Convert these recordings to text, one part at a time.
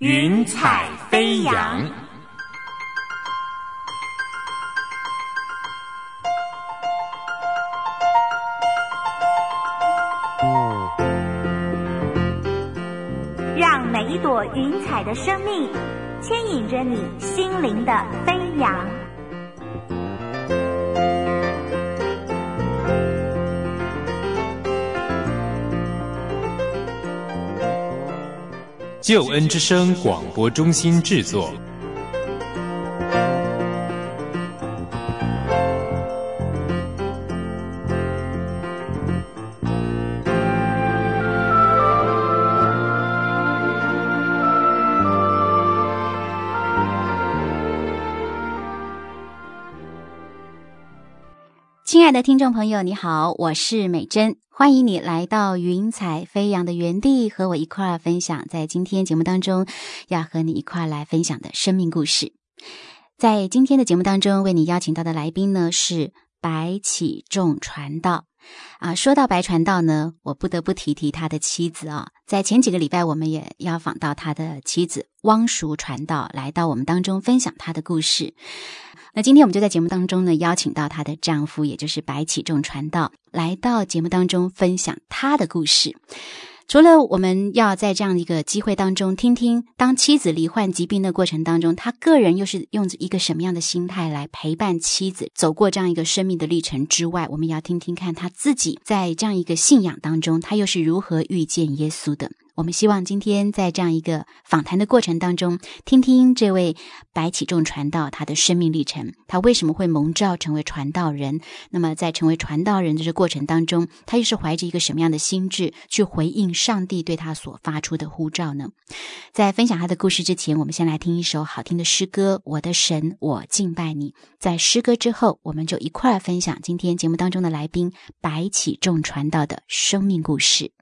云彩飞扬。 让每一朵云彩的生命牵引着你心灵的飞扬。 救恩之声广播中心制作。 亲爱的听众朋友，你好，我是美珍，欢迎你来到云彩飞扬的园地，和我一块儿分享在今天节目当中要和你一块儿来分享的生命故事。在今天的节目当中，为你邀请到的来宾呢是白启仲传道。说到白传道呢，我不得不提他的妻子在前几个礼拜我们也要访到他的妻子汪淑传道来到我们当中分享他的故事。那今天我们就在节目当中呢邀请到她的丈夫，也就是白启仲传道来到节目当中分享他的故事。除了我们要在这样一个机会当中听听当妻子罹患疾病的过程当中，他个人又是用一个什么样的心态来陪伴妻子走过这样一个生命的历程之外，我们也要听听看他自己在这样一个信仰当中他又是如何遇见耶稣的。我们希望今天在这样一个访谈的过程当中，听听这位白启仲传道他的生命历程，他为什么会蒙召成为传道人，那么在成为传道人的这过程当中，他又是怀着一个什么样的心志去回应上帝对他所发出的呼召呢？在分享他的故事之前，我们先来听一首好听的诗歌，我的神，我敬拜你。在诗歌之后，我们就一块分享今天节目当中的来宾白启仲传道的生命故事。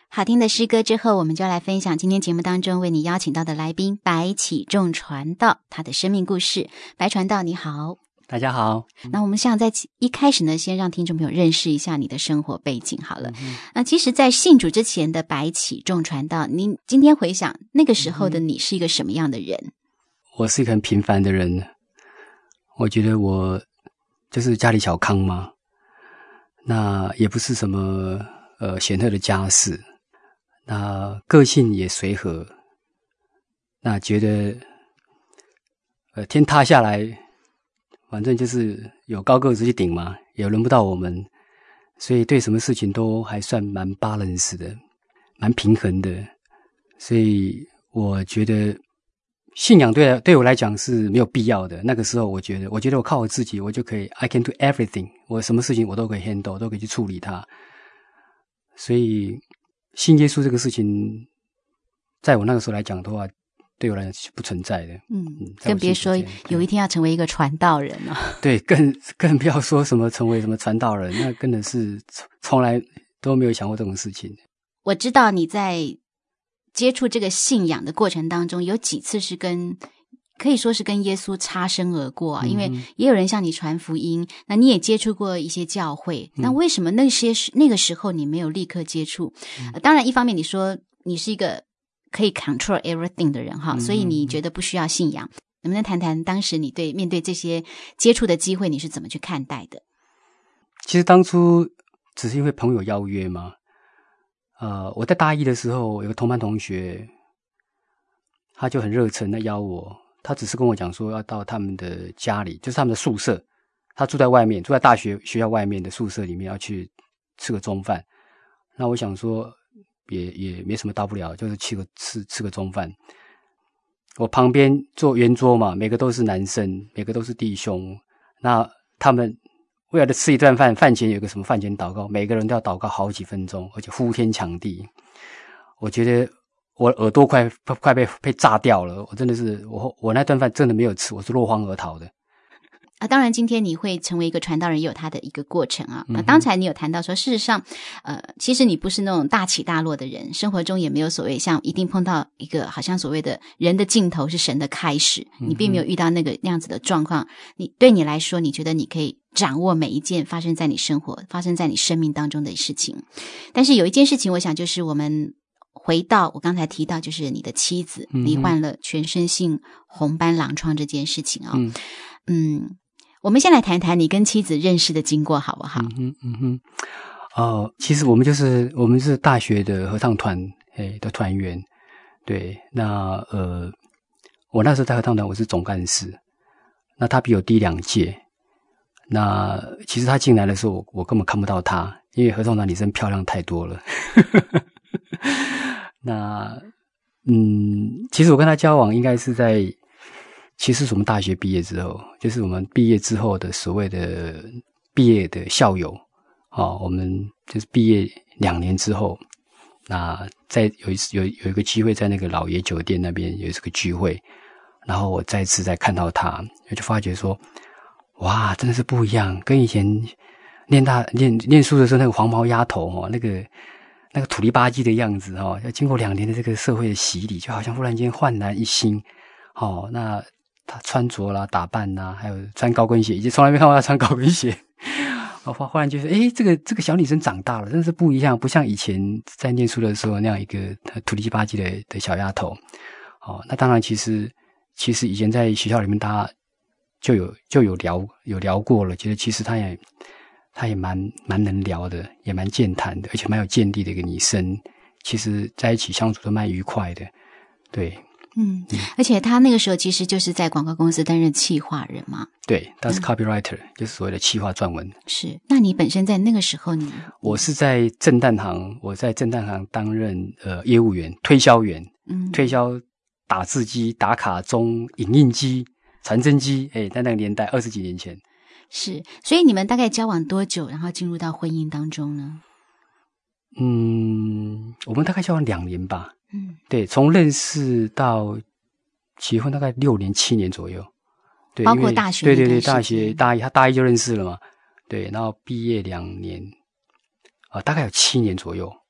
好听的诗歌之后，我们就来分享今天节目当中为你邀请到的来宾白启仲传道他的生命故事。白传道你好。 大家好。 那我们想在一开始呢，先让听众朋友认识一下你的生活背景好了。那其实在信主之前的白启仲传道，您今天回想那个时候的你是一个什么样的人？ 我是一个很平凡的人，我觉得我就是家里小康嘛，那也不是什么显赫的家世，那个性也随和，那觉得天塌下来反正就是有高个子去顶嘛，也轮不到我们，所以对什么事情都还算蛮 balance 的，蛮平衡的。所以我觉得信仰对我来讲是没有必要的。那个时候我觉得我靠我自己，我就可以 I can do everything， 我什么事情我都可以 handle， 都可以去处理它。所以信耶稣这个事情在我那个时候来讲的话，对我来讲是不存在的。 更别说有一天要成为一个传道人了。 对，更不要说什么成为什么传道人，那根本是从来都没有想过这种事情。 我知道你在接触这个信仰的过程当中，有几次是可以说是跟耶稣擦身而过啊，因为也有人向你传福音，那你也接触过一些教会，那为什么那个时候你没有立刻接触？当然一方面你说你是一个可以 control everything 的人哈，所以你觉得不需要信仰。能不能谈谈当时你面对这些接触的机会，你是怎么去看待的？ 其实当初只是因为朋友邀约嘛。我在大一的时候有个同班同学，他就很热忱的邀我，他只是跟我讲说要到他们的家里，就是他们的宿舍，他住在外面，住在大学校外面的宿舍里面，要去吃个中饭。那我想说也没什么大不了，就是吃个中饭。我旁边坐圆桌嘛，每个都是男生，每个都是弟兄，那他们为了吃一顿饭，饭前有个什么饭前祷告，每个人都要祷告好几分钟，而且呼天抢地。我觉得我耳朵快被炸掉了，我真的是我那顿饭真的没有吃，我是落荒而逃的。 当然今天你会成为一个传道人也有他的一个过程啊。刚才你有谈到说事实上其实你不是那种大起大落的人，生活中也没有所谓像一定碰到一个好像所谓的人的尽头是神的开始，你并没有遇到那样子的状况。对你来说，你觉得你可以掌握每一件发生在你生活发生在你生命当中的事情。但是有一件事情我想就是我们回到我刚才提到就是你的妻子罹患了全身性红斑狼疮这件事情我们先来谈谈你跟妻子认识的经过好不好？ 其实我们是大学的合唱团的团员。对，那我那时候在合唱团我是总干事，那他比我低2届。那其实他进来的时候我根本看不到他，因为合唱团女生漂亮太多了。那其实我跟他交往应该是其实是我们大学毕业之后，就是我们毕业之后的所谓的毕业的校友我们就是毕业2年之后，那有一个机会在那个老爷酒店那边有这个聚会，然后我再次再看到他，我就发觉说哇，真的是不一样，跟以前念书的时候那个黄毛丫头那个土里吧唧的样子要经过2年的这个社会的洗礼，就好像忽然间焕然一新那他穿着啦、打扮啦，还有穿高跟鞋，以前从来没看过他穿高跟鞋。忽然觉得这个小女生长大了，真的是不一样，不像以前在念书的时候那样一个土里吧唧的小丫头。那当然其实以前在学校里面大家就有聊过了，觉得其实她也蛮能聊的，也蛮健谈的，而且蛮有见地的一个女生，其实在一起相处都蛮愉快的。对， 而且他那个时候其实就是在广告公司担任企划人嘛。 对，他是 copywriter，就是所谓的企划撰文。 是，那你本身在那个时候我是在正旦行担任业务员、推销员，推销打字机、打卡钟、影印机、传真机，在那个年代20几年前。 是，所以你们大概交往多久，然后进入到婚姻当中呢？ 我们大概交往2年吧。对，从认识到结婚大概6年7年左右。对， 包括大学。 对，大学大一就认识了嘛。对，然后毕业2年大概有7年左右。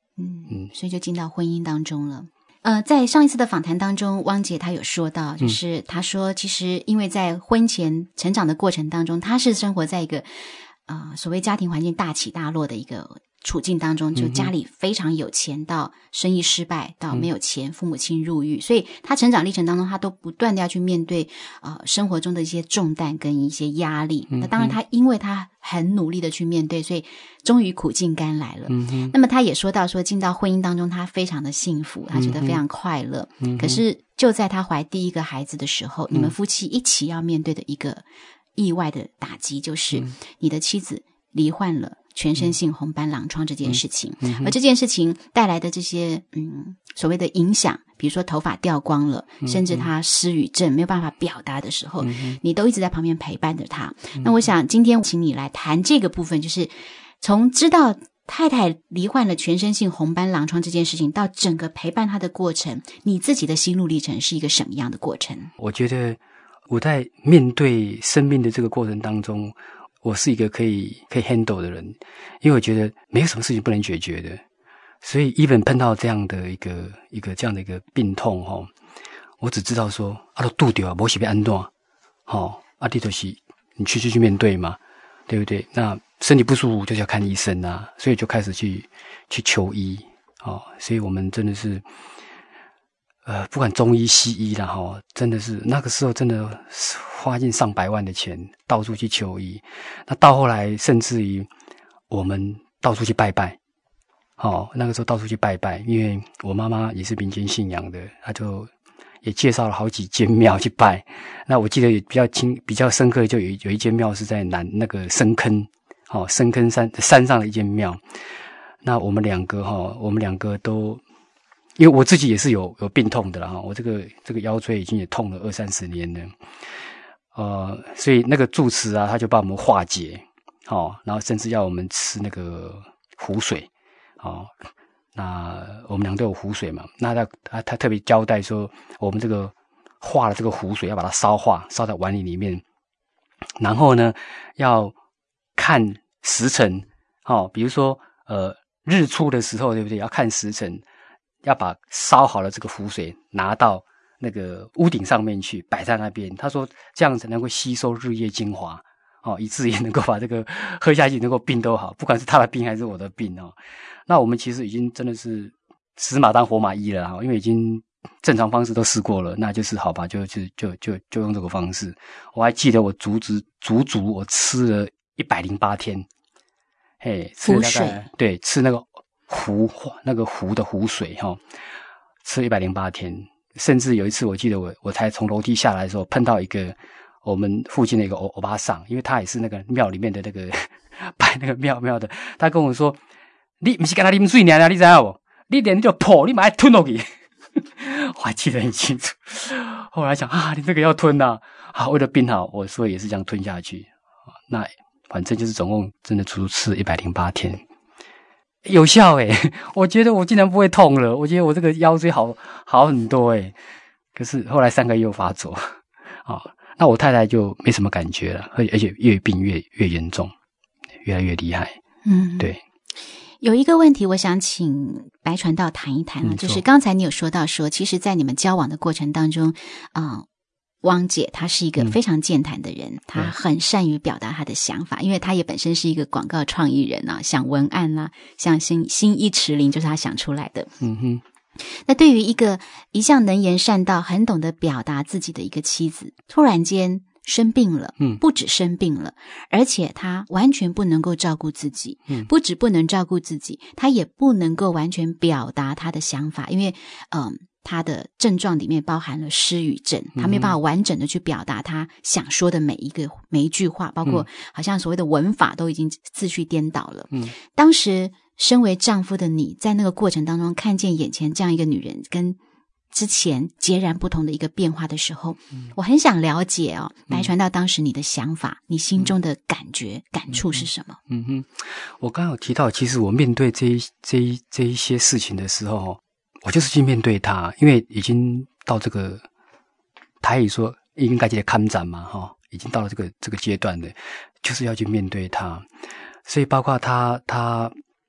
所以就进到婚姻当中了。在上一次的访谈当中，汪姐她有说到，就是她说其实因为在婚前成长的过程当中，她是生活在一个所谓家庭环境大起大落的一个处境当中，就家里非常有钱到生意失败到没有钱，父母亲入狱，所以她成长历程当中她都不断的要去面对生活中的一些重担跟一些压力。那当然她因为她很努力的去面对，所以终于苦尽甘来了。那么她也说到说进到婚姻当中她非常的幸福，她觉得非常快乐。可是就在她怀第一个孩子的时候，你们夫妻一起要面对的一个意外的打击，就是你的妻子罹患了全身性红斑狼疮这件事情。而这件事情带来的这些所谓的影响，比如说头发掉光了，甚至他失语症没有办法表达的时候，你都一直在旁边陪伴着他。那我想今天请你来谈这个部分，就是从知道太太罹患了全身性红斑狼疮这件事情到整个陪伴他的过程，你自己的心路历程是一个什么样的过程？ 我觉得我在面对生命的这个过程当中，我是一个可以 handle 的人，因为我觉得没有什么事情不能解决的。所以 even 碰到这样的一个这样的一个病痛我只知道说都拄到没是要安怎你就是你去面对嘛，对不对？那身体不舒服就是要看医生啊，所以就开始去求医所以我们真的是不管中医西医啦真的是那个时候真的花尽上百万的钱到处去求医。那到后来甚至于我们到处去拜拜那个时候到处去拜拜，因为我妈妈也是民间信仰的，她就也介绍了好几间庙去拜。那我记得也比较深刻的就有一间庙是在那个深坑深坑山上的一间庙。那我们两个都因为我自己也是有病痛的啦我这个腰椎已经也痛了20-30年了所以那个住持啊他就帮我们化解然后甚至要我们吃那个湖水那我们俩都有湖水嘛，那他特别交代说我们这个化了这个湖水要把它烧化，烧在碗里面，然后呢要看时辰比如说日出的时候对不对，要看时辰，要把烧好了这个湖水拿到那个屋顶上面去摆在那边，他说这样子能够吸收日夜精华以至于能够把这个喝下去能够病都好，不管是他的病还是我的病那我们其实已经真的是死马当活马医了因为已经正常方式都试过了，那就是好吧，就用这个方式。我还记得我足我吃了108天，吃了大概对，吃那个湖的湖水吃了108天，甚至有一次我记得我才从楼梯下来的时候碰到一个我们附近的一个欧巴桑，因为他也是那个庙里面的那个摆那个庙的，他跟我说你不是跟他啉水呢，你知道不？你连就破，你把它吞下去。我还记得很清楚。后来想你这个要吞为了病好，我所以也是这样吞下去。那反正就是总共真的足足吃了108天，有效我觉得我竟然不会痛了，我觉得我这个腰椎好很多可是后来3个月又发作那我太太就没什么感觉了，而且越病越严重，越来越厉害。对。 有一个问题我想请白传道谈一谈就是刚才你有说到说其实在你们交往的过程当中汪姐她是一个非常健谈的人，她很善于表达她的想法，因为她也本身是一个广告创意人想文案像新一池林就是她想出来的。那对于一向能言善道很懂得表达自己的一个妻子突然间生病了，不止生病了，而且他完全不能够照顾自己，不止不能照顾自己，他也不能够完全表达他的想法，因为他的症状里面包含了失语症，他没有办法完整的去表达他想说的每一句话，包括好像所谓的文法都已经字序颠倒了。当时身为丈夫的你在那个过程当中看见眼前这样一个女人跟之前截然不同的一个变化的时候，我很想了解白传道当时你的想法，你心中的感觉感触是什么？ 我刚刚有提到其实我面对这一些事情的时候我就是去面对它，因为已经到这个台语说应该在看展嘛已经到了这个阶段了，就是要去面对它。所以包括他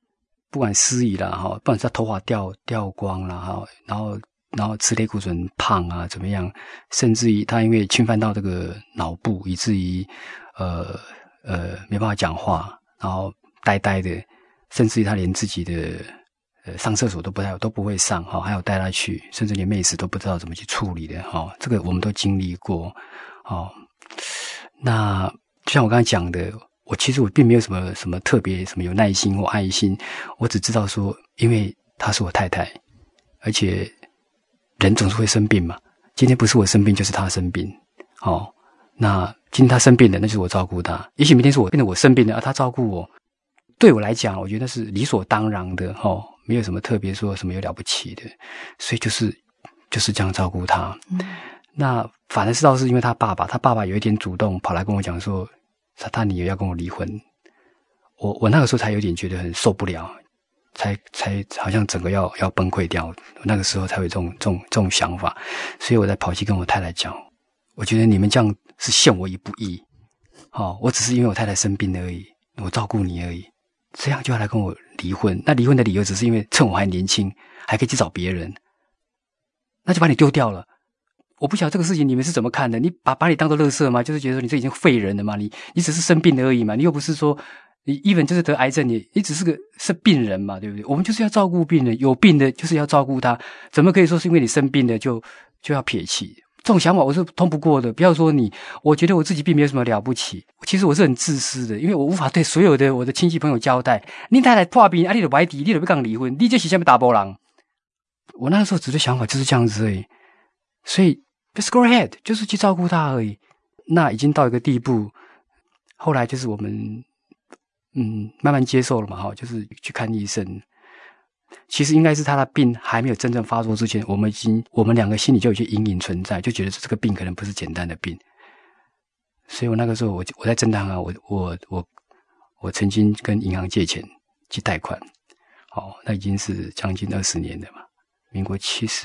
不管失忆啦，不管是他头发掉光啦，然后吃类固醇胖啊怎么样，甚至于他因为侵犯到这个脑部，以至于没办法讲话，然后呆呆的，甚至于他连自己的上厕所都不会上，还有带他去，甚至连妹子都不知道怎么去处理的，这个我们都经历过。那就像我刚才讲的，其实我并没有什么特别什么有耐心或爱心，我只知道说，因为她是我太太，而且人总是会生病嘛，今天不是我生病就是她生病，那今天她生病了，那就是我照顾她，也许明天是我生病了，她照顾我，对我来讲我觉得是理所当然的，没有什么特别说什么有了不起的，所以就是这样照顾她。那反而是因为他爸爸有一点主动跑来跟我讲说他女儿要跟我离婚，我那个时候才有点觉得很受不了，才好像整个要崩溃掉，我那个时候才有这种想法，所以我才跑去跟我太太讲，我觉得你们这样是陷我于不义，我只是因为我太太生病而已，我照顾你而已，这样就要来跟我离婚，那离婚的理由只是因为趁我还年轻还可以去找别人，那就把你丢掉了。我不晓得这个事情你们是怎么看的，你把你当作垃圾吗？就是觉得说你这已经废人了嘛，你只是生病而已嘛，你又不是说你 even 就是得癌症，你只是病人嘛，对不对？我们就是要照顾病人，有病的就是要照顾他，怎么可以说是因为你生病了就要撇弃？这种想法我是通不过的。不要说我觉得我自己并没有什么了不起，其实我是很自私的，因为我无法对所有的我的亲戚朋友交代，你太太破病啊，你就外地，你就要跟人离婚，你这是什么大波人？我那个时候只是想法就是这样子而已，所以just go ahead， 就是去照顾他而已。那已经到一个地步，后来就是我们慢慢接受了嘛，就是去看医生。其实应该是他的病还没有真正发作之前，我们两个心里就有些阴影存在，就觉得这个病可能不是简单的病。所以我那个时候我在正大我曾经跟银行借钱去贷款，那已经是将近20年了嘛。民国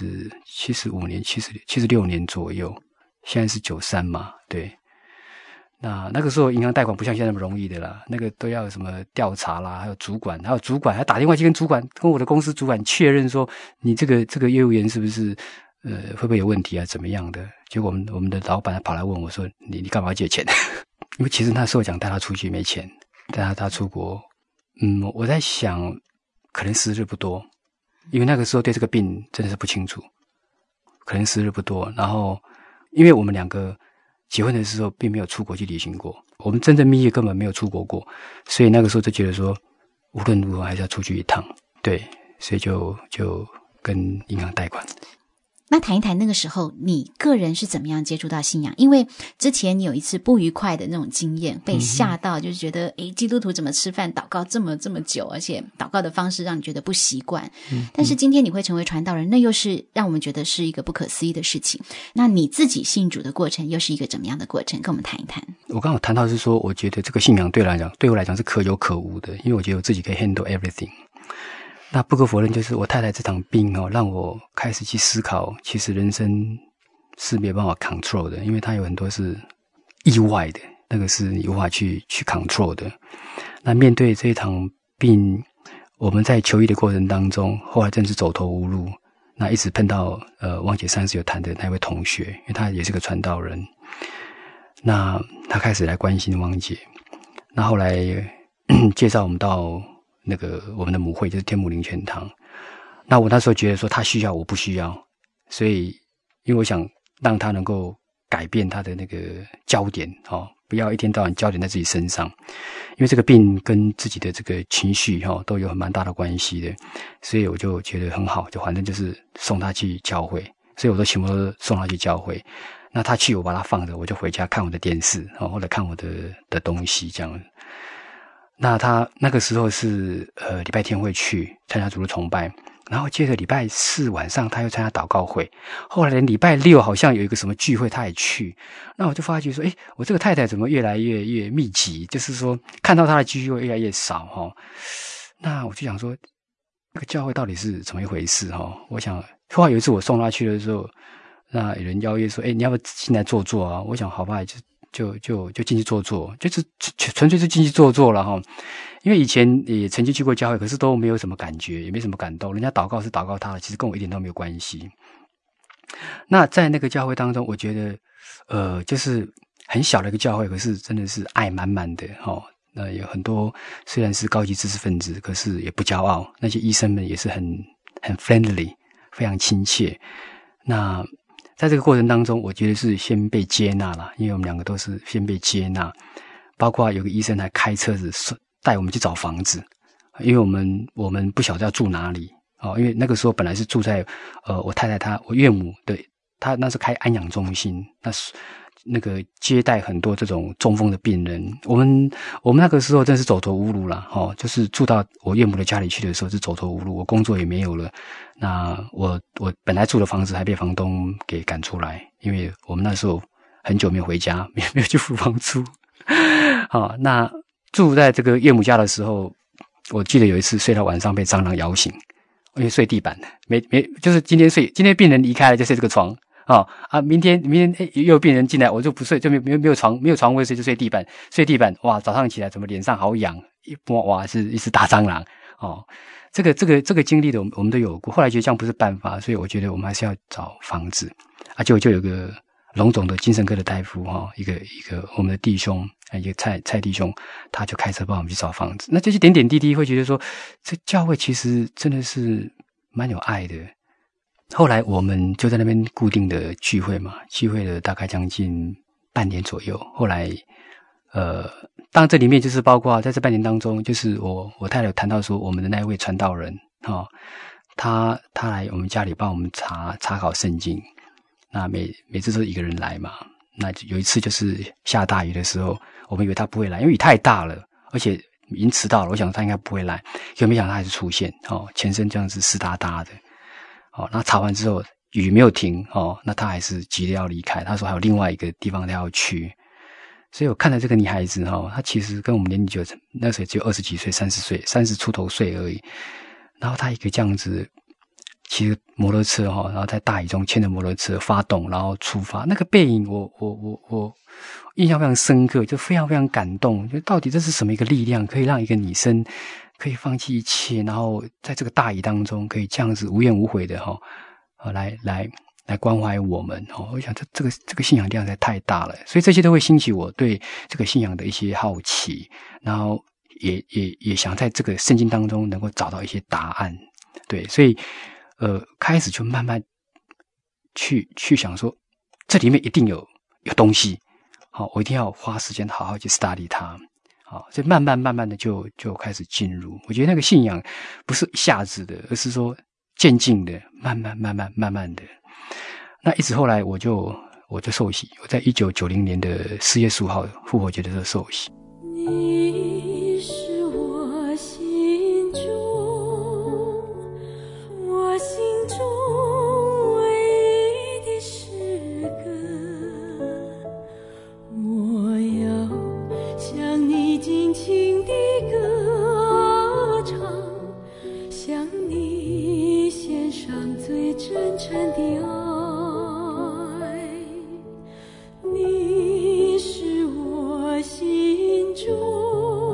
75年、76年左右，现在是93嘛，对。那个时候银行贷款不像现在那么容易的啦，那个都要有什么调查啦，还有主管还打电话去跟我的公司主管确认说，你这个业务员是不是会不会有问题啊，怎么样的？结果我们的老板跑来问我说，你干嘛要借钱？因为其实那时候讲带他出去没钱，带他出国，我在想可能时日不多。因为那个时候对这个病真的是不清楚，可能时日不多。然后，因为我们两个结婚的时候并没有出国去旅行过，我们真正蜜月根本没有出国过，所以那个时候就觉得说，无论如何还是要出去一趟，对，所以就跟银行贷款。 那谈一谈那个时候你个人是怎么样接触到信仰？因为之前你有一次不愉快的那种经验，被吓到，就是觉得基督徒怎么吃饭祷告这么久，而且祷告的方式让你觉得不习惯。但是今天你会成为传道人，那又是让我们觉得是一个不可思议的事情。那你自己信主的过程又是一个怎么样的过程？跟我们谈一谈。我刚好谈到是说，我觉得这个信仰对我来讲是可有可无的，因为我觉得我自己可以 handle everything。那不可否认，就是我太太这场病让我开始去思考，其实人生是没有办法 control 的，因为它有很多是意外的，那个是你无法去 control 的。那面对这一场病，我们在求医的过程当中，后来真是走投无路。那一直碰到汪姐上次有谈的那位同学，因为他也是个传道人，那他开始来关心汪姐，那后来介绍我们到那个我们的母会，就是天母灵泉堂。那我那时候觉得说他需要我不需要，所以因为我想让他能够改变他的那个焦点，不要一天到晚焦点在自己身上，因为这个病跟自己的这个情绪都有蛮大的关系的，所以我就觉得很好，就反正就是送他去教会，所以我都全部都送他去教会。那他去我把他放着，我就回家看我的电视或者看我的东西这样。那他那个时候是礼拜天会去参加主日崇拜，然后接着礼拜4晚上他又参加祷告会，后来连礼拜6好像有一个什么聚会他也去。那我就发觉说，我这个太太怎么越来越密集，就是说看到他的聚会越来越少那我就想说这个教会到底是怎么一回事我想后来有一次我送他去的时候，那有人邀约说你要不要进来坐坐啊？我想好吧，就进去坐坐，就是纯粹是进去坐坐了因为以前也曾经去过教会，可是都没有什么感觉，也没什么感动。人家祷告是祷告他的，其实跟我一点都没有关系。那在那个教会当中，我觉得就是很小的一个教会，可是真的是爱满满的哦。那有很多虽然是高级知识分子，可是也不骄傲。那些医生们也是很 friendly， 非常亲切。那在这个过程当中，我觉得是先被接纳了，因为我们两个都是先被接纳。包括有个医生还开车子带我们去找房子，因为我们不晓得要住哪里哦，因为那个时候本来是住在我太太我岳母的，她那是开安养中心，那个接待很多这种中风的病人。我们那个时候真是走投无路了哦，就是住到我岳母的家里去的时候是走投无路，我工作也没有了。那我本来住的房子还被房东给赶出来，因为我们那时候很久没有回家，没有去付房租。好，那住在这个岳母家的时候，我记得有一次睡到晚上被蟑螂咬醒，因为睡地板，就是今天病人离开了就睡这个床明天又有病人进来，我就不睡，就没有床位睡，就睡地板。哇，早上起来怎么脸上好痒，一摸哇是一只大蟑螂哦。这个经历的我们都有过，后来觉得这样不是办法，所以我觉得我们还是要找房子就有个龙总的精神科的大夫一个我们的弟兄，一个蔡弟兄，他就开车帮我们去找房子。那这些点点滴滴会觉得说，这教会其实真的是蛮有爱的。后来我们就在那边固定的聚会嘛，聚会了大概将近半年左右。后来当然这里面就是包括在这半年当中，就是我太太有谈到说，我们的那一位传道人他来我们家里帮我们查考圣经。那每次都是一个人来嘛，那有一次就是下大雨的时候，我们以为他不会来，因为雨太大了，而且已经迟到了，我想他应该不会来，结果没想到他还是出现全身这样子湿哒哒的那查完之后雨没有停那他还是急着要离开，他说还有另外一个地方他要去。所以我看到这个女孩子她其实跟我们年龄那时候只有20几岁30出头岁而已，然后她一个这样子骑着摩托车然后在大雨中牵着摩托车发动，然后出发，那个背影我印象非常深刻，就非常非常感动。就到底这是什么一个力量，可以让一个女生可以放弃一切，然后在这个大雨当中可以这样子无怨无悔的来关怀我们我想这个信仰力量实在太大了，所以这些都会兴起我对这个信仰的一些好奇，然后也想在这个圣经当中能够找到一些答案。对，所以开始就慢慢去想说，这里面一定有东西，我一定要花时间好好去 study 它，所以慢慢的就开始进入。我觉得那个信仰不是一下子的，而是说渐进的，慢慢的。那一直后来我就受洗，我在1990年的4月15号复活节的时候受洗。 你是我心中唯一的诗歌，我要向你尽情地歌唱，向你献上最真诚的爱。你是我心中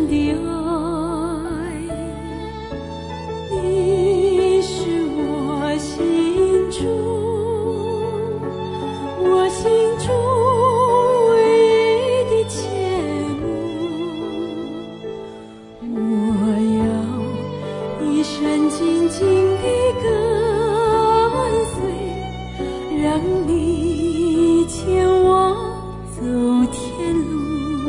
深的爱，你是我心中唯一的牵慕，我要一生紧紧地跟随，让你牵我走天路。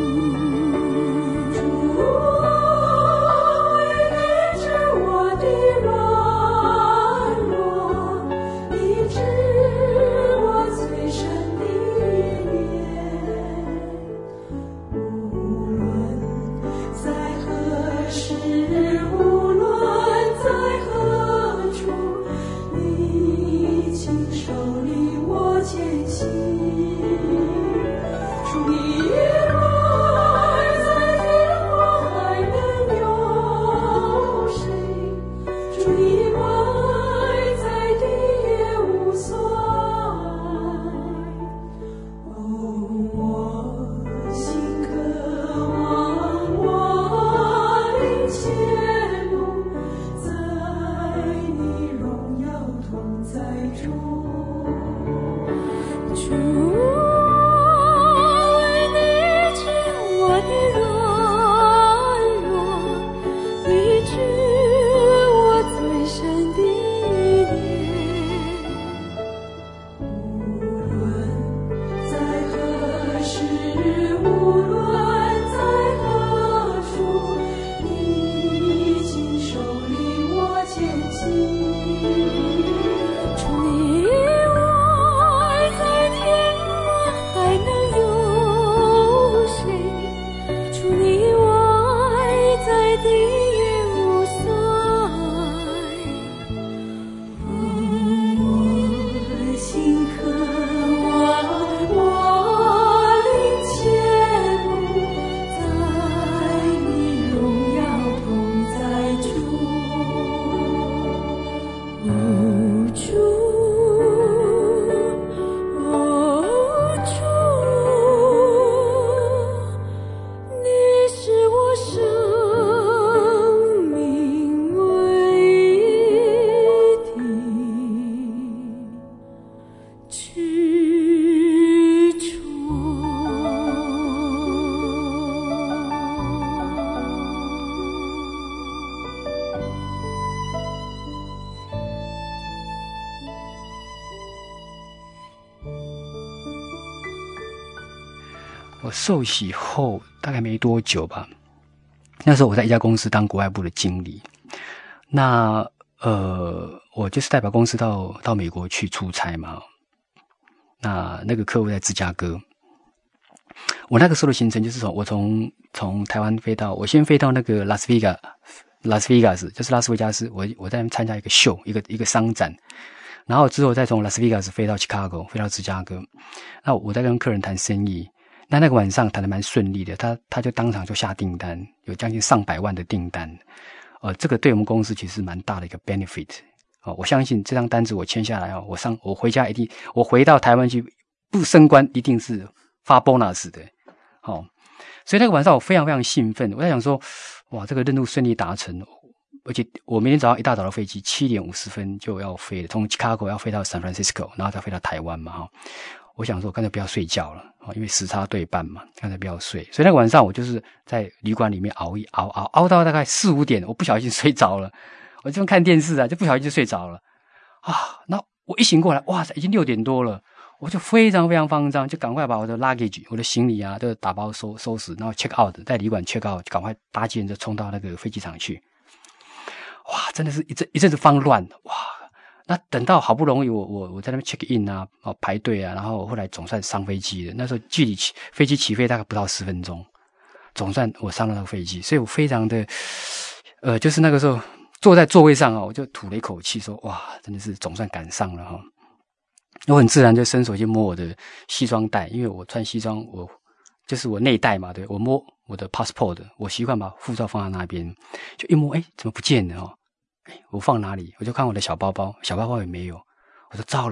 我受洗后大概没多久吧，那时候我在一家公司当国外部的经理。那我就是代表公司到美国去出差嘛。那个客户在芝加哥，我那个时候的行程就是我从台湾飞到，我先飞到那个拉斯维加斯，就是拉斯维加斯，我在那边参加一个秀，一个商展。然后之后再从拉斯维加斯飞到 Chicago， 飞到芝加哥。那我在跟客人谈生意，那个晚上谈得蛮顺利的，他就当场就下订单，有将近上百万的订单。这个对我们公司其实蛮大的一个 benefit。我相信这张单子我签下来我回家我回到台湾去不升官一定是发 bonus 的。所以那个晚上我非常非常兴奋，我在想说，哇，这个任务顺利达成。而且我明天早上一大早的飞机7点50分就要飞了，从 Chicago 要飞到 San Francisco， 然后再飞到台湾嘛。我想说干脆不要睡觉了，因为时差对半嘛，干脆不要睡。所以那个晚上我就是在旅馆里面熬到大概4、5点，我不小心睡着了。我这边看电视就不小心就睡着了。那我一醒过来，哇塞，已经6点多了。我就非常非常慌张，就赶快把我的 luggage 我的行李都打包收拾，然后 check out， 在旅馆 check out， 就赶快搭计程车冲到那个飞机场去。哇，真的是一阵子慌乱。哇，那等到好不容易我在那边 check in 排队然后后来总算上飞机了。那时候距离飞机起飞大概不到10分钟，总算我上了那个飞机。所以我非常的就是那个时候坐在座位上我就吐了一口气说，哇，真的是总算赶上了我很自然就伸手去摸我的西装袋，因为我穿西装就是我内袋嘛，对，我摸我的 passport， 我习惯把护照放在那边，就一摸，怎么不见了我放哪里？我就看我的小包包也没有，我说糟了，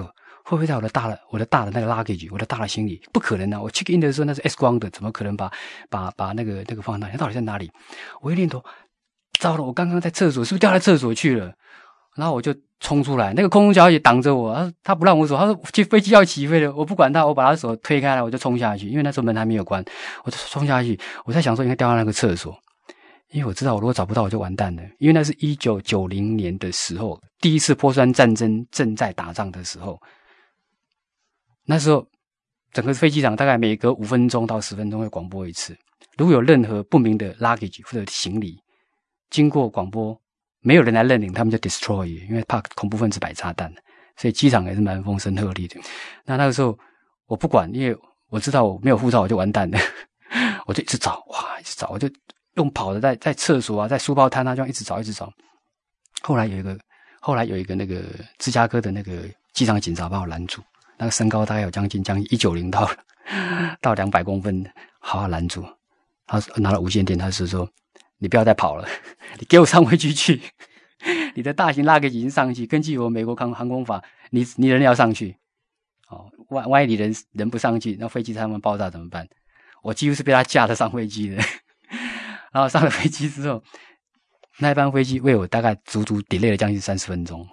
会不会在我的大的那个 luggage， 我的大的行李？不可能啊！我 check in 的时候那是 X 光的，怎么可能把那个放那里？到底在哪里？我一念头，糟了，我刚刚在厕所，是不是掉在厕所去了？然后我就冲出来，那个空中小姐挡着我，她不让我走，她说飞机要起飞了，我不管她，我把她手推开来，我就冲下去，因为那时候门还没有关，我就冲下去。我在想说应该掉到那个厕所，因为我知道我如果找不到我就完蛋了，因为那是1990年的时候，第一次波斯湾战争正在打仗的时候，那时候整个飞机场大概每隔5分钟到10分钟会广播一次，如果有任何不明的 luggage 或者行李经过广播，没有人来认领，他们就 destroy， 因为怕恐怖分子摆炸弹，所以机场也是蛮风声鹤唳的。那个时候我不管，因为我知道我没有护照我就完蛋了，我就一直找，哇，一直找，我就用跑的在厕所啊，在书包摊啊，这样一直找。后来有一个那个芝加哥的那个机场警察把我拦住，那个身高大概有将近190到200公分，好拦住。他拿了无线电，他是说你不要再跑了，你给我上飞机去，你的大型luggage已经上去，根据我美国航空法，你人要上去。哦，万一你人不上去，那飞机他们爆炸怎么办？我几乎是被他架着上飞机的。然后上了飞机之后，那一班飞机为我大概足足 delay 了将近30分钟。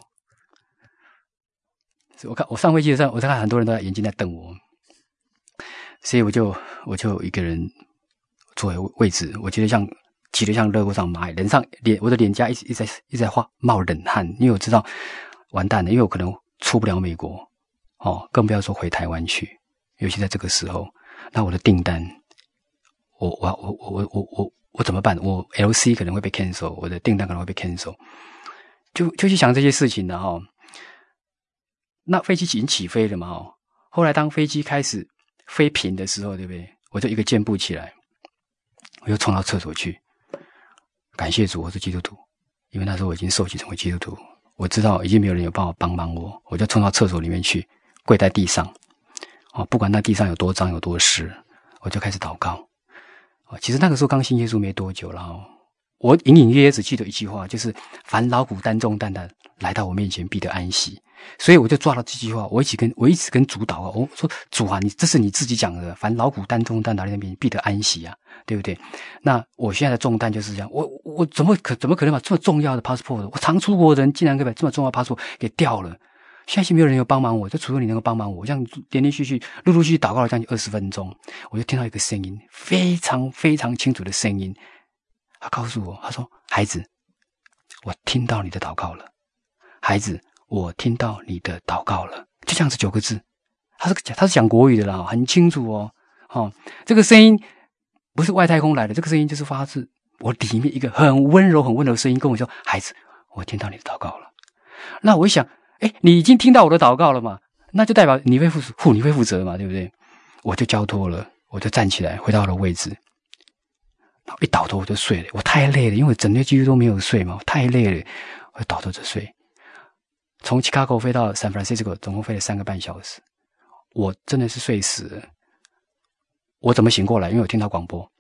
我上飞机的时候，我看很多人都在眼睛在瞪我，所以我就一个人坐位置，我觉得挤得像热锅上蚂蚁，我的脸颊一直在冒冷汗，因为我知道完蛋了，因为我可能出不了美国，更不要说回台湾去，尤其在这个时候，那我的订单，我怎么办？我 LC 可能会被 cancel， 我的订单可能会被 cancel， 就去想这些事情了哈。那飞机已经起飞了嘛哈，后来当飞机开始飞平的时候，对不对？我就一个箭步起来，我又冲到厕所去，感谢主，我是基督徒，因为那时候我已经受洗成为基督徒，我知道已经没有人有办法帮忙我，我就冲到厕所里面去，跪在地上，不管那地上有多脏有多湿，我就开始祷告。其实那个时候刚信耶稣没多久了哦，我隐隐约约只记得一句话，就是凡劳苦担重担的来到我面前必得安息。所以我就抓到这句话，我一直跟主祷告，我说主啊，这是你自己讲的，凡劳苦担重担来到你面前必得安息啊，对不对？那我现在的重担就是这样，我怎么可能把这么重要的 passport， 我常出国的人竟然可以把这么重要的 passport 给掉了？现在没有人有帮忙我，就除了你能够帮忙我，这样连续陆续祷告了将近20分钟，我就听到一个声音，非常非常清楚的声音，他告诉我，他说：“孩子，我听到你的祷告了，孩子，我听到你的祷告了。”就这样子9个字，他是讲国语的啦，很清楚哦。这个声音不是外太空来的，这个声音就是发自我里面一个很温柔的声音跟我说：“孩子，我听到你的祷告了。”那我一想，你已经听到我的祷告了嘛？那就代表你会负责嘛，对不对？我就交托了，我就站起来回到我的位置，然后一倒头我就睡了。我太累了，因为我整天几乎都没有睡嘛，我太累了，我就倒头就睡。从 Chicago 飞到 San Francisco 总共飞了3个半小时，我真的是睡死了。我怎么醒过来？因为我听到广播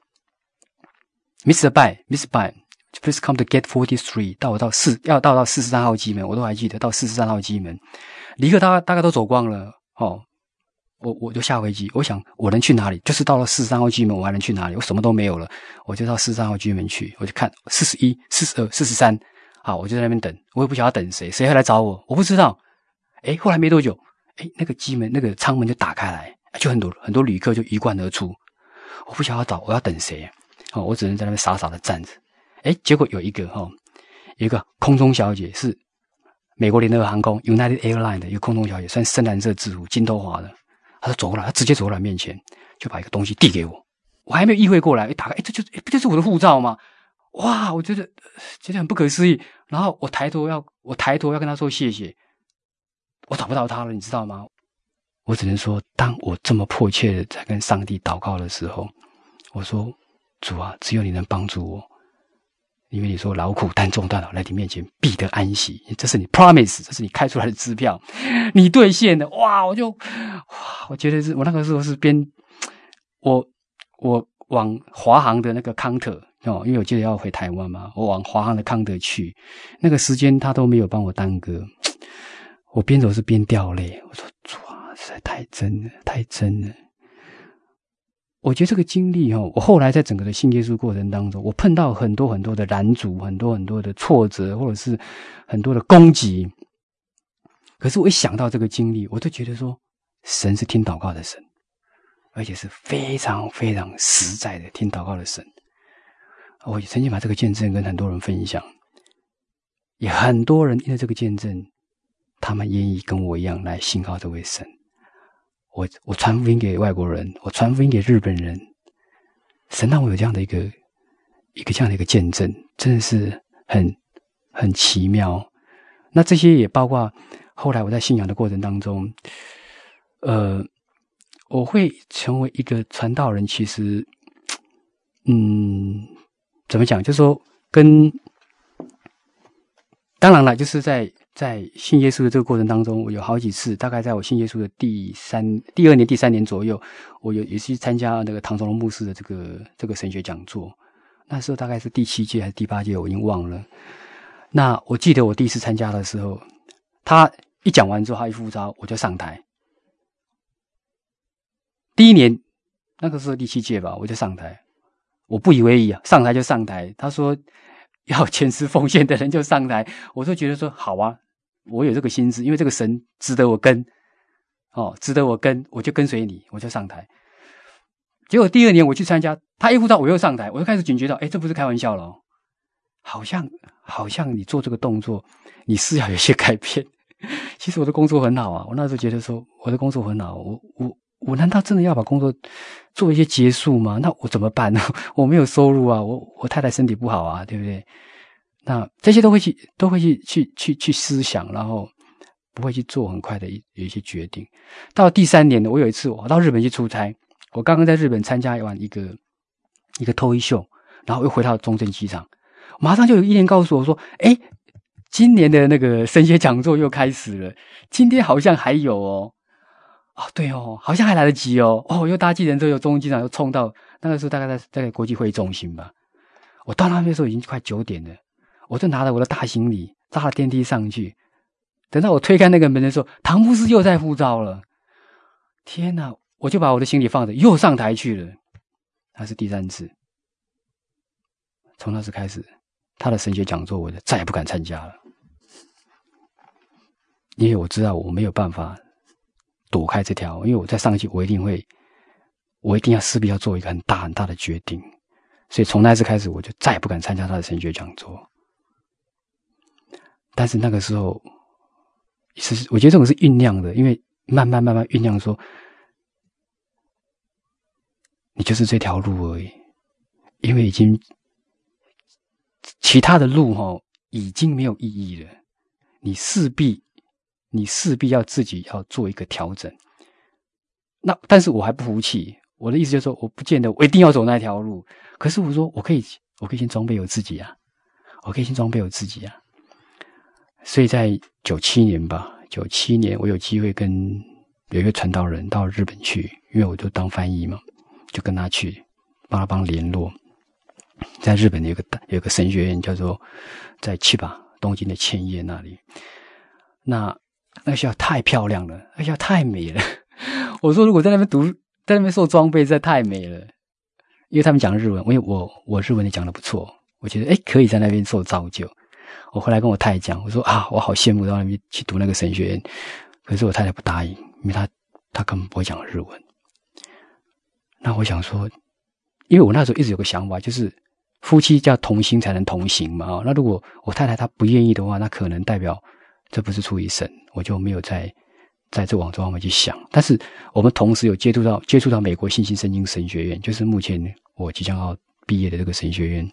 Mr. Bai，Please come to gate 43， 要到43号机门，我都还记得，到43号机门，离客大概都走光了我就下飞机，我想我能去哪里？就是到了43号机门，我还能去哪里？我什么都没有了，我就到43号机门去，我就看41、42、43，好，我就在那边等，我也不晓得等谁会来找我不知道。后来没多久，那个机门那个舱门就打开来，就很多旅客就鱼贯而出，我不晓得我要等谁我只能在那边傻傻的站着。结果有一个空中小姐，是美国联合航空 United Airlines 的一个空中小姐，穿深蓝色制服，金头发的，她走过来，她直接走过来面前，就把一个东西递给我，我还没有意会过来，打开，不就是我的护照吗？哇，我觉得很不可思议。然后我抬头要跟她说谢谢，我找不到她了，你知道吗？我只能说，当我这么迫切的在跟上帝祷告的时候，我说主啊，只有你能帮助我。因为你说劳苦担重担来你面前必得安息，这是你 promise， 这是你开出来的支票，你兑现了。哇，我觉得我那个时候是我往华航的那个 counter 因为我记得要回台湾嘛，我往华航的 counter 去，那个时间他都没有帮我耽搁，我边走是边掉泪，我说主啊， 实在太真了，太真了。我觉得这个经历我后来在整个的信耶稣过程当中，我碰到很多很多的拦阻，很多很多的挫折，或者是很多的攻击。可是我一想到这个经历，我就觉得说，神是听祷告的神，而且是非常非常实在的听祷告的神。我也曾经把这个见证跟很多人分享，也很多人因为这个见证，他们愿意跟我一样来信靠这位神。我传福音给外国人，我传福音给日本人，神让我有这样的一个这样的一个见证，真的是很奇妙。那这些也包括后来我在信仰的过程当中，我会成为一个传道人，其实怎么讲，就是说当然了，就是在信耶稣的这个过程当中，我有好几次，大概在我信耶稣的第二年、第3年左右，我也是去参加那个唐崇荣牧师的这个神学讲座。那时候大概是第7届还是第8届，我已经忘了。那我记得我第一次参加的时候，他一讲完之后，他一呼召我就上台。第1年那个时候第7届吧，我就上台，我不以为意啊，上台就上台。他说要全时奉献的人就上台，我就觉得说好啊，我有这个心思，因为这个神值得我跟，值得我跟，我就跟随你，我就上台。结果第2年我去参加，他一呼召我又上台，我就开始警觉到，这不是开玩笑了哦，好像你做这个动作，你是要有些改变。其实我的工作很好啊，我那时候觉得说我的工作很好，我难道真的要把工作做一些结束吗？那我怎么办呢？我没有收入啊，我太太身体不好啊，对不对？那这些都会去思想，然后不会去做很快的有一些决定。到第3年呢，我有一次我到日本去出差，我刚刚在日本参加完一个脱衣秀，然后又回到中正机场，马上就有一人告诉我说，今年的那个神学讲座又开始了，今天好像还有哦。对哦，好像还来得及哦。又搭计程车，又中正机场又冲到那个时候，大概在国际会议中心吧。我到那边的时候已经快9点了，我就拿着我的大行李搭了电梯上去。等到我推开那个门的时候，唐牧师又在呼召了。天哪！我就把我的行李放着，又上台去了。那是第3次。从那时开始，他的神学讲座我就再也不敢参加了，因为我知道我没有办法躲开这条，因为我再上去我一定要势必要做一个很大很大的决定，所以从那次开始我就再也不敢参加他的神学讲座。但是那个时候我觉得这种是酝酿的，因为慢慢酝酿说你就是这条路而已，因为已经其他的路已经没有意义了，你势必要自己要做一个调整。但是我还不服气，我的意思就是说，我不见得我一定要走那条路，可是我说我可以先装备我自己啊，所以在97年吧，97年我有机会跟有一个传道人到日本去，因为我就当翻译嘛，就跟他去帮他联络。在日本有一个神学院，叫做在千葉东京的千叶那里。那个学校太漂亮了，那个学校太美了。我说如果在那边读，在那边受装备，实在太美了。因为他们讲日文，因为我日文也讲得不错，我觉得可以在那边受造就。我后来跟我太太讲，我说我好羡慕到那边去读那个神学院，可是我太太不答应，因为她根本不会讲日文。那我想说，因为我那时候一直有个想法，就是夫妻叫同心才能同行嘛。那如果我太太她不愿意的话，那可能代表这不是出于神，我就没有在这往这方面去想。但是我们同时有接触到美国信心圣经神学院，就是目前我即将要毕业的这个神学院，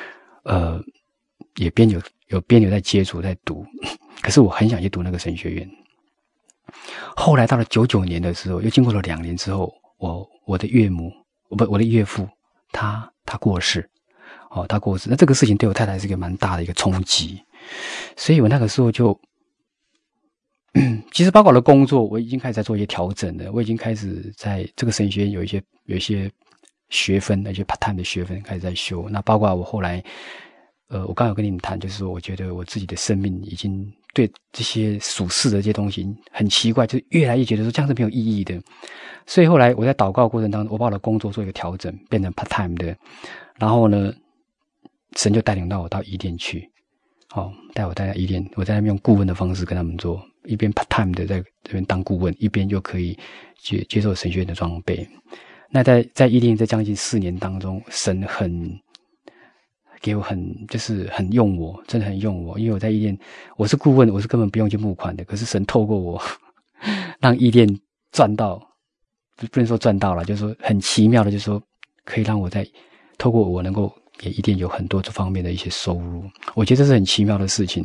也有边有在接触在读，可是我很想去读那个神学院。后来到了99年的时候，又经过了2年之后，我的岳父他过世，他过世，那这个事情对我太太是一个蛮大的一个冲击，所以我那个时候就其实包括我的工作，我已经开始在做一些调整了。我已经开始在这个神学院有一些学分，一些 part time 的学分开始在修。那包括我后来，我刚刚有跟你们谈，就是说，我觉得我自己的生命已经对这些属世的这些东西很奇怪，就越来越觉得说这样是没有意义的。所以后来我在祷告过程当中，我把我的工作做一个调整，变成 part time 的。然后呢，神就带领到我到伊甸去，带我到伊甸，我在那边用顾问的方式跟他们做，一边 part time 的在这边当顾问，一边就可以接受神学院的装备。那在伊甸这将近4年当中，神给我就是很用我，真的很用我，因为我在伊甸，我是顾问，我是根本不用去募款的，可是神透过我让伊甸赚到，不能说赚到了，就是说很奇妙的，就是说可以让我透过我能够给伊甸有很多这方面的一些收入，我觉得这是很奇妙的事情。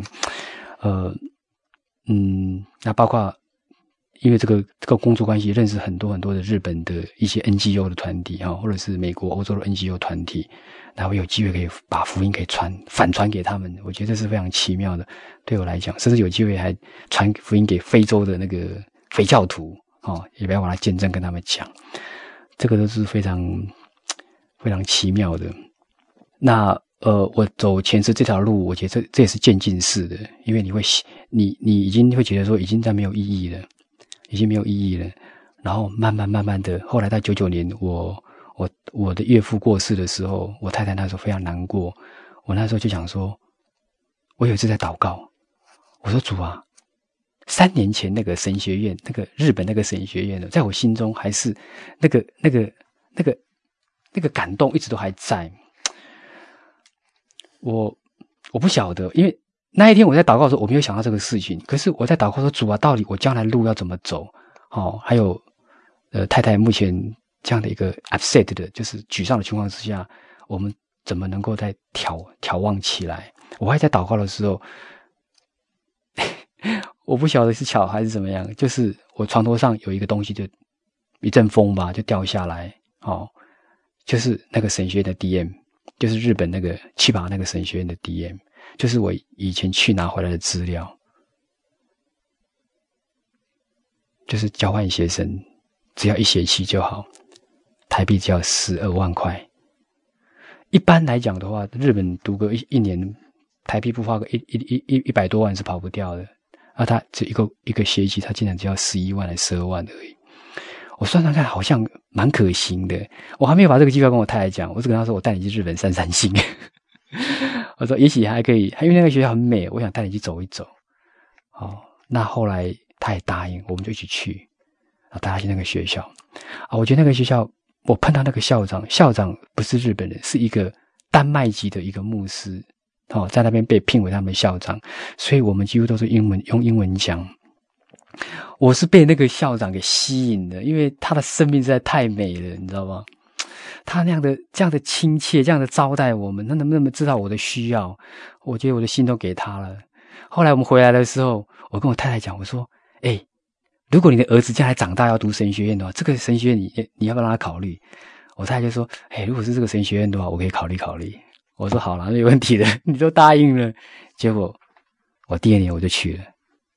那包括因为这个工作关系，认识很多很多的日本的一些 NGO 的团体或者是美国、欧洲的 NGO 团体，然后有机会可以把福音可以反传给他们，我觉得这是非常奇妙的。对我来讲，甚至有机会还传福音给非洲的那个非教徒也不要把它见证跟他们讲，这个都是非常非常奇妙的。那我走前世这条路，我觉得这也是渐进式的，因为你已经会觉得说已经在没有意义了，已经没有意义了。然后慢慢的，后来在99年，我的岳父过世的时候，我太太那时候非常难过。我那时候就想说，我有一次在祷告，我说主啊，3年前那个神学院，那个日本那个神学院的，在我心中还是那个感动一直都还在。我不晓得，因为那一天我在祷告的时候，我没有想到这个事情。可是我在祷告说，主啊，到底我将来路要怎么走？还有太太目前这样的一个 upset 的，就是沮丧的情况之下，我们怎么能够再眺望起来？我还在祷告的时候，我不晓得是巧还是怎么样，就是我床头上有一个东西，就一阵风吧，就掉下来，就是那个神学院的 DM， 就是日本那个七把那个神学院的 DM， 就是我以前去拿回来的资料，就是交换学生，只要1学期就好，台币只要12万块。一般来讲的话，日本读个一年，台币不花个100多万是跑不掉的。他这一个学期，他竟然只要11万还12万而已。我算算看，好像蛮可行的。我还没有把这个计划跟我太太讲，我只跟她说我带你去日本散散心。我说也许还可以，因为那个学校很美，我想带你去走一走。那后来她也答应，我们就一起去，带她去那个学校。我觉得那个学校，我碰到那个校长不是日本人，是一个丹麦籍的一个牧师，在那边被聘为他们校长，所以我们几乎都是用英文讲。我是被那个校长给吸引的，因为他的生命实在太美了，你知道吗？他这样的亲切，这样的招待我们，他能不能知道我的需要？我觉得我的心都给他了。后来我们回来的时候，我跟我太太讲，我说：“如果你的儿子将来长大要读神学院的话，这个神学院你要不要让他考虑？”我太太就说：“如果是这个神学院的话，我可以考虑考虑。”我说：“好了，没问题的，你都答应了。”结果我第2年我就去了。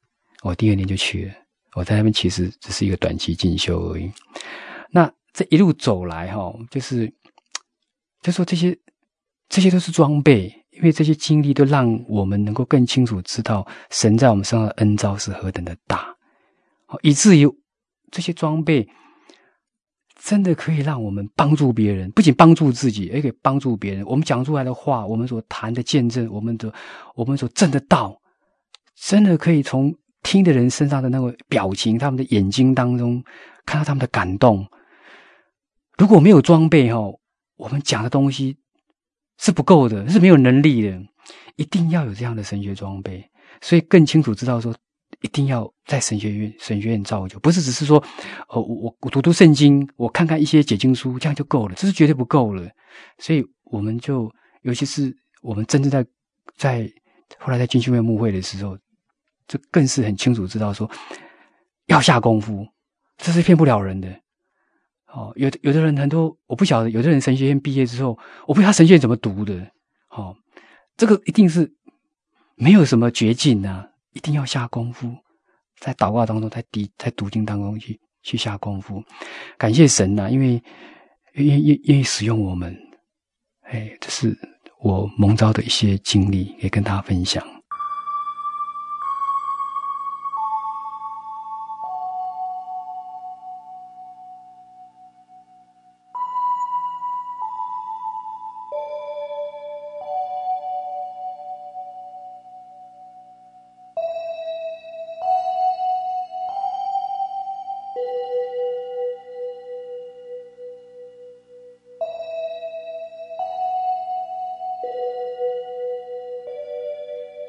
我在那边其实只是一个短期进修而已。那这一路走来就是说这些都是装备，因为这些经历都让我们能够更清楚知道神在我们身上的恩召是何等的大，以至于这些装备真的可以让我们帮助别人，不仅帮助自己，也可以帮助别人。我们讲出来的话，我们所谈的见证，我们所证的道，真的可以从听的人身上的那个表情，他们的眼睛当中看到他们的感动。如果没有装备我们讲的东西是不够的，是没有能力的，一定要有这样的神学装备。所以更清楚知道说，一定要在神学院造就，不是只是说我读圣经，我看看一些解经书，这样就够了，这是绝对不够了。所以我们就尤其是我们真正在后来在军训会牧会的时候，这更是很清楚知道说要下功夫，这是骗不了人的。有的人很多我不晓得，有的人神学院毕业之后，我不知道他神学院怎么读的。这个一定是没有什么捷径啊，一定要下功夫，在祷告当中，在读经当中去下功夫。感谢神啊，因为愿意使用我们。这是我蒙召的一些经历，也跟大家分享。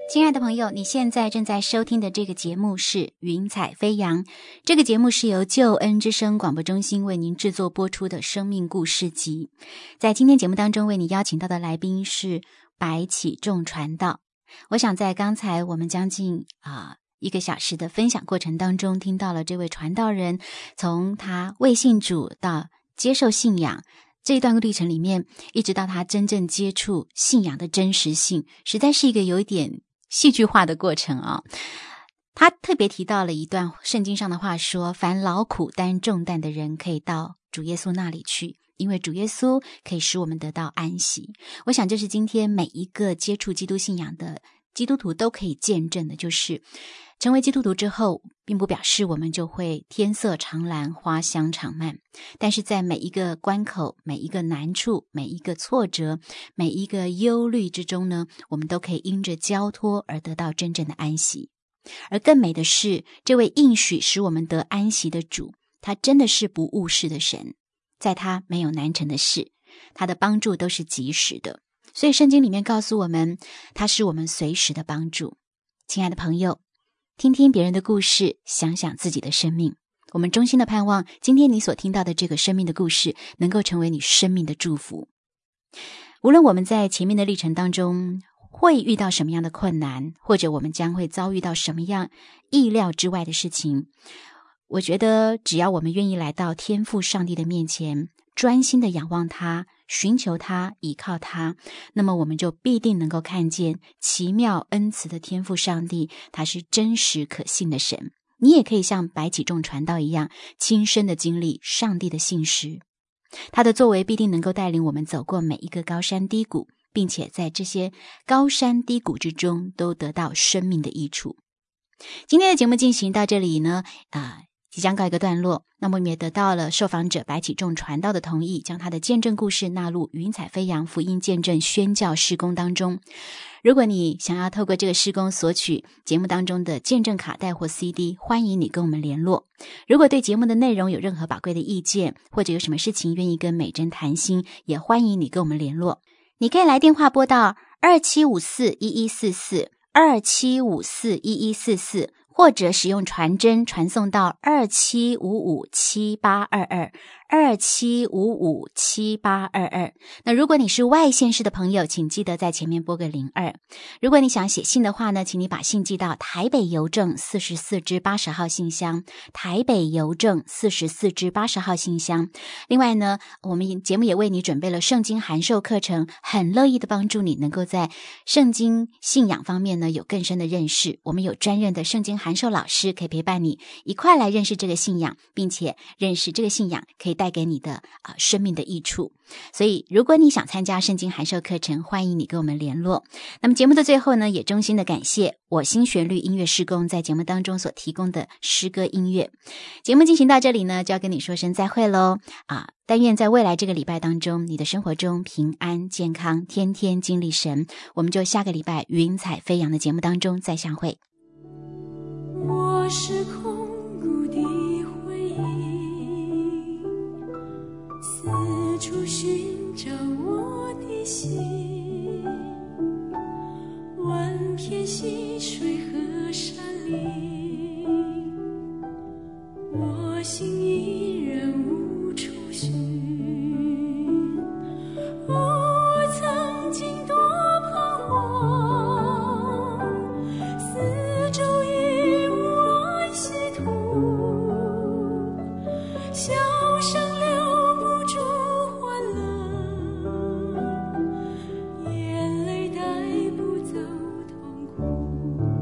亲爱的朋友，你现在正在收听的这个节目是云彩飞扬。这个节目是由救恩之声广播中心为您制作播出的生命故事集。在今天节目当中为你邀请到的来宾是白启仲传道。我想在刚才我们将近1个小时的分享过程当中，听到了这位传道人从他未信主到接受信仰这一段历程里面，一直到他真正接触信仰的真实性，实在是一个有一点戏剧化的过程啊。他特别提到了一段圣经上的话说，凡劳苦担重担的人可以到主耶稣那里去，因为主耶稣可以使我们得到安息。我想这是今天每一个接触基督信仰的基督徒都可以见证的，就是成为基督徒之后，并不表示我们就会天色常蓝花香常漫，但是在每一个关口，每一个难处，每一个挫折，每一个忧虑之中呢，我们都可以因着交托而得到真正的安息。而更美的是，这位应许使我们得安息的主，他真的是不误事的神，在他没有难成的事，他的帮助都是及时的。所以圣经里面告诉我们，他是我们随时的帮助。亲爱的朋友，听听别人的故事，想想自己的生命。我们衷心的盼望今天你所听到的这个生命的故事能够成为你生命的祝福。无论我们在前面的历程当中会遇到什么样的困难，或者我们将会遭遇到什么样意料之外的事情，我觉得只要我们愿意来到天父上帝的面前，专心的仰望他，寻求他，倚靠他，那么我们就必定能够看见奇妙恩慈的天父上帝，他是真实可信的神。你也可以像白启仲传道一样，亲身的经历上帝的信实，他的作为必定能够带领我们走过每一个高山低谷，并且在这些高山低谷之中都得到生命的益处。今天的节目进行到这里呢，即将告一个段落。那么我们也得到了受访者白启仲传道的同意，将他的见证故事纳入云彩飞扬福音见证宣教事工当中。如果你想要透过这个事工索取节目当中的见证卡带或 CD， 欢迎你跟我们联络。如果对节目的内容有任何宝贵的意见，或者有什么事情愿意跟美珍谈心，也欢迎你跟我们联络。你可以来电话拨到27541144 27541144，或者使用传真传送到27557822 27557822。那如果你是外县市的朋友，请记得在前面拨个02。如果你想写信的话呢，请你把信寄到台北邮政44支80号信箱，台北邮政44支80号信箱。另外呢，我们节目也为你准备了圣经函授课程，很乐意的帮助你能够在圣经信仰方面呢有更深的认识。我们有专任的圣经函授老师可以陪伴你一块来认识这个信仰，并且认识这个信仰可以带给你的生命的益处。所以如果你想参加圣经函授课程，欢迎你跟我们联络。那么节目的最后呢，也衷心的感谢我心旋律音乐事工在节目当中所提供的诗歌音乐。节目进行到这里呢，就要跟你说声再会咯。但愿在未来这个礼拜当中，你的生活中平安健康，天天经历神。我们就下个礼拜云彩飞扬的节目当中再相会。 我是空谷的回忆，四处寻找我的心，万片溪水和山林，我心依然无处寻。我曾经多彷徨，四周已无安息土，笑声留不住欢乐，眼泪带不走痛苦。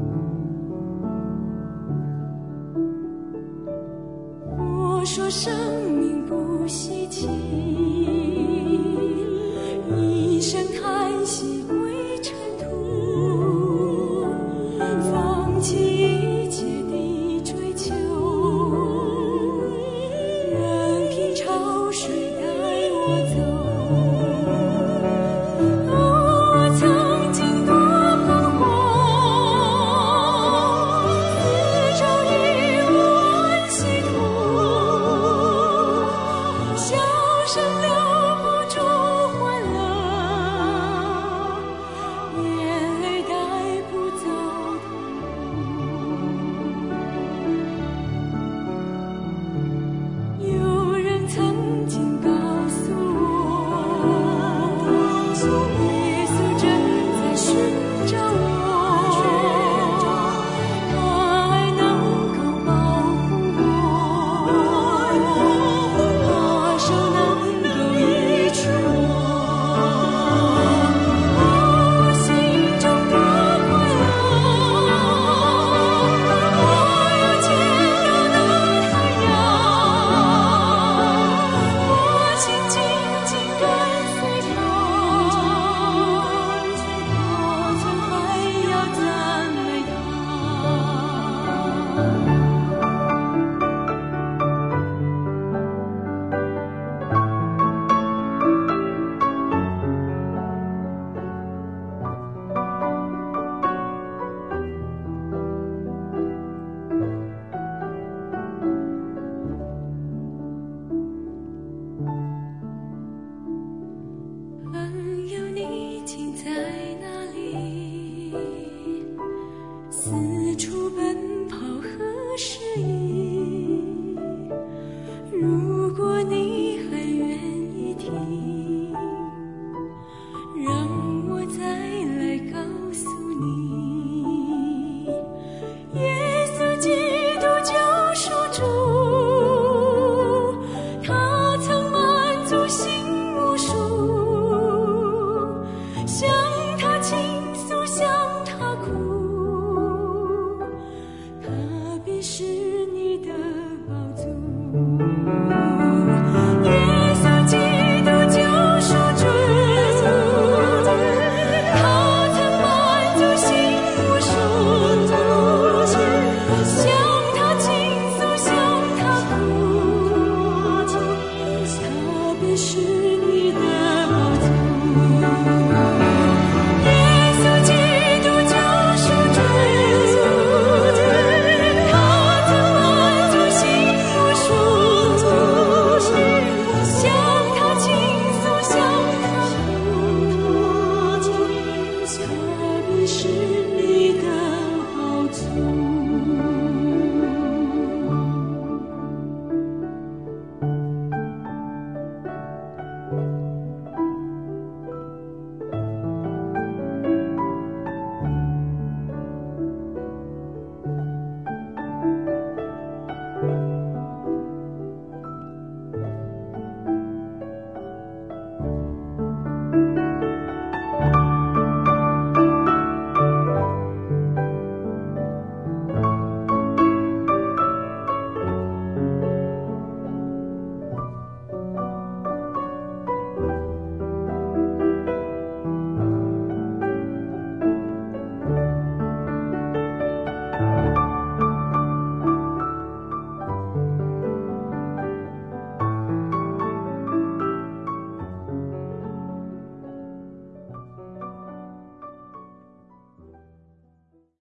我说声